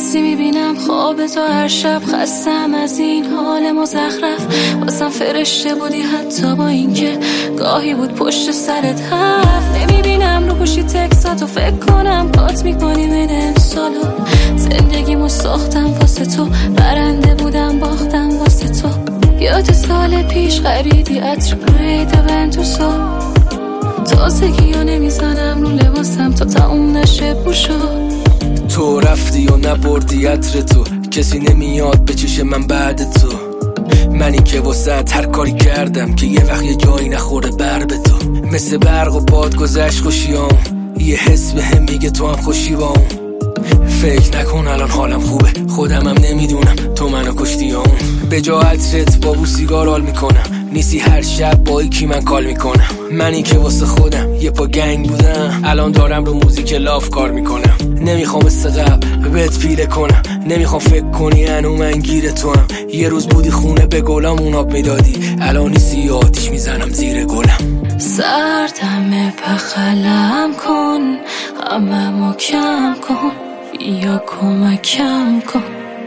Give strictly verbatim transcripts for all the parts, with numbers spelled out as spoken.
حسی میبینم خواب تو هر شب، خستم از این حال مزخرف. واسم فرشته بودی حتی با اینکه گاهی بود پشت سرت حرف نمیبینم. رو پوشی تکساتو فکر کنم پات میکنی بین امسالو. زندگیمو ساختم واسه تو، برنده بودم باختم واسه تو. یاد سال پیش خریدی عطر روی دونتوسو. تازگی ها نمیزنم رو لباسم تا تموم نشه بوشو. تو رفتی و نبردی عطر تو، کسی نمیاد بچشه من بعد تو. منی که واسه هر کاری کردم که یه وقت یه جایی نخوره بر به تو. مثل برق و باد گذشت خوشیام، یه حس به هم میگه تو هم خوشی با اون. فکر نکن الان حالم خوبه، خودم هم نمیدونم تو منو کشتی اون. به جا عطرت با بو سیگار حال میکنم، نیستی هر شب با یکی من کال میکنم. منی که واسه خودم یه پا گنگ بودم، الان دارم رو موزیک لاف کار میکنم. نمیخوام مثل قبل بهت پیله کنم، نمیخوام فکر کنی انو من گیر تو هم. یه روز بودی خونه به گلام اون آب میدادی، الان نیستی آتیش میزنم زیر گلم. سردم پخلم کن، غممو کم کن، بیا کمکم کن.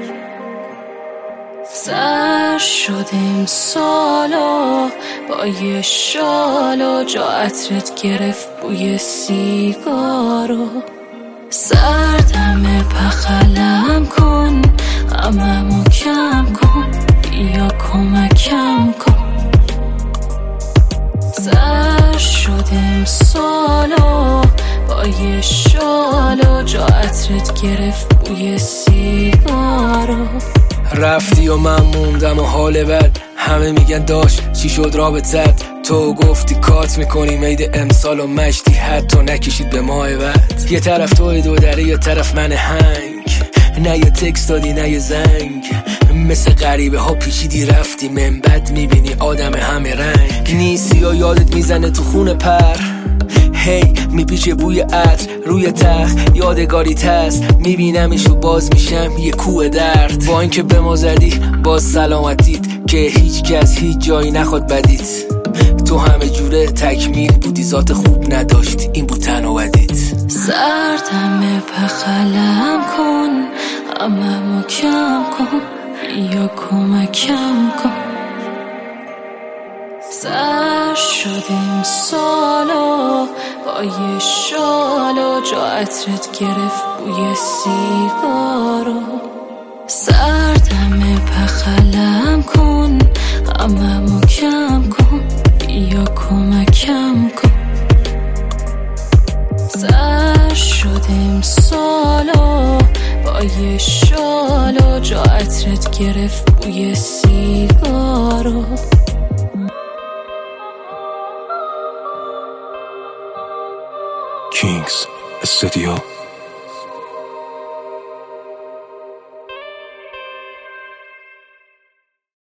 سر شدیم سالو با یه شالو، جا عطرت گرفت بوی سیگارو. سردم پخلم کن، غممو کم کن، بیا کمکم کن. سر شدیم سالو با یه شالو، جا عطرت گرفت بوی سیگارو. رفتی و من موندم و حال بد، همه میگن داشت چی شد رابطت. تو گفتی کات میکنی مید امسال و مشتی حتی نکشید به ماه بعد. یه طرف توی دو دره یه طرف من هنگ، نه یه تکست دادی نه یه زنگ. مثل غریبه ها پیچیدی رفتی، من بد میبینی آدم همه رنگ. نیستی و یادت میزنه تو خونه پر، هی میپیچه بوی عطر روی تخت. یادگاری تست میبینمش و باز میشم یه کوه درد. با اینکه به ما زدی باز سلامتیت، که هیچ کس هیچ جایی نخواد بدیت. تو همه جوره تکمیل بودی، ذات خوب نداشتی، این بود تنها ودیت. سردم پخلم کن، غممو کم کن، یا کمکم کن. سر شدیم سالو با یه شالو، جا عطرت گرفت بوی سیگارو. سردم پخلم کن، غممو کم کن، یا کمکم کن. سر شدیم سالو با یه شالو، جا عطرت گرفت بوی سیگارو. Kings Studio